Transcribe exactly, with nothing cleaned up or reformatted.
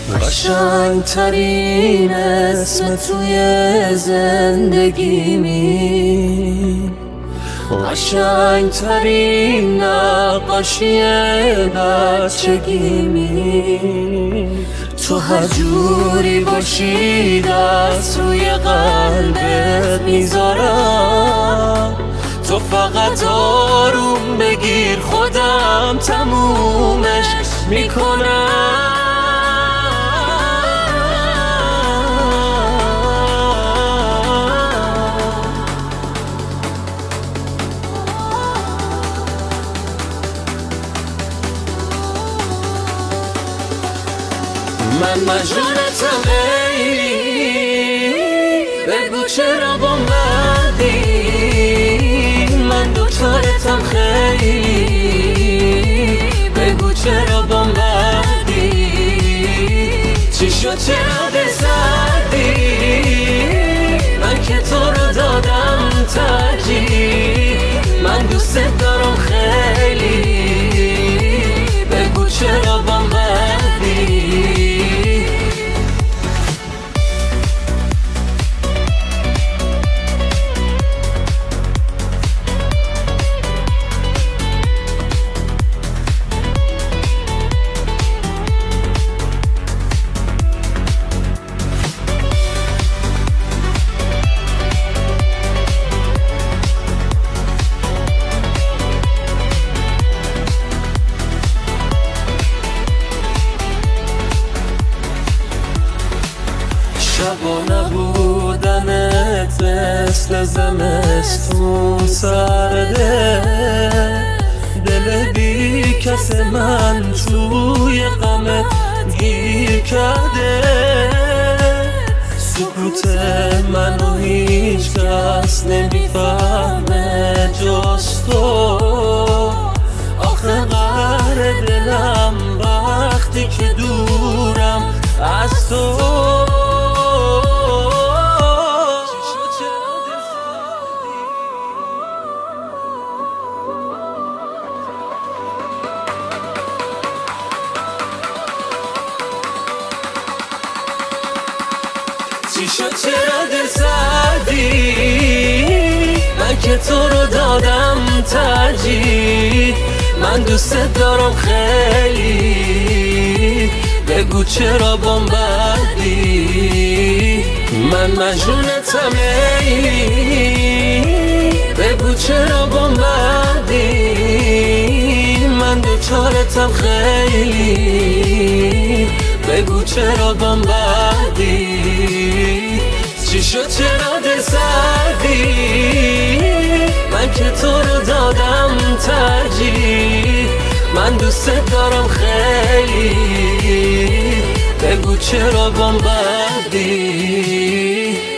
قشنگ ترین اسم توی زندگیمی، قشنگ ترین نقاشی بچگیمی. تو هر جوری باشی دست روی قلبت میذارم، تو فقط آروم بگیر خودم تمومش میکنم. من مجنونتم لیلی، بگو چرا با مردی، من دوچارتم خیلی، بگو چرا با مردی، چی شد چرا دل سردی، من که تو رو دادم ترجیح، من دوست دارم خیلی، بگو چرا با مردی. شبا نبودنت مثل زمستون سرده، دل بی کس من توی غمت گیر کرده، سکوت منو هیچ کس نمیفهمه جز تو، آخه قهر دلم وقتی که دورم از تو. چی شد چرا دل سردی، من که تو رو دادم ترجیح، من دوست دارم خیلی، بگو چرا بامبردی. من مجنونتم لیلی، بگو چرا بامبردی، من دوچارتم خیلی، بگو چرا بامبردی. چی شد چرا دل سردی، من که تو رو دادم ترجیح، من دوست دارم خیلی، بگو چرا بامبردی.